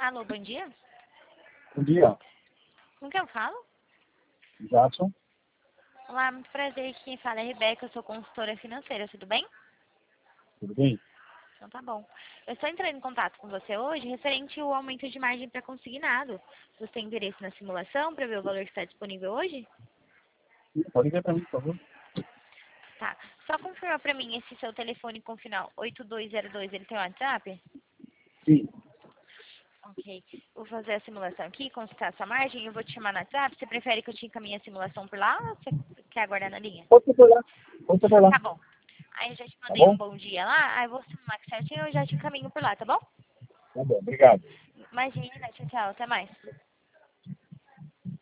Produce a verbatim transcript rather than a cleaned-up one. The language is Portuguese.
Alô, bom dia. Bom dia, Com quem eu falo? Jackson. Olá, muito prazer. Quem fala é Rebeca, eu sou consultora financeira, tudo bem? Tudo bem? Então tá bom. Eu estou entrando em contato com você hoje referente ao aumento de margem para consignado. Você tem interesse na simulação para ver o valor que está disponível hoje? Sim, pode ligar para mim, por favor. Tá. Só confirma para mim esse seu telefone com final oito dois zero dois, ele tem WhatsApp? Sim, Ok. Vou fazer a simulação aqui, consultar essa margem, eu vou te chamar no WhatsApp. Você prefere que eu te encaminhe a simulação por lá ou você quer aguardar na linha? pode ser por lá. Pode ser por lá, Tá bom. Aí eu já te tá mandei um bom? bom dia lá, aí você no Max certinho eu já te encaminho por lá, tá bom? Tá bom, obrigado. Imagina, tchau, tchau, até mais.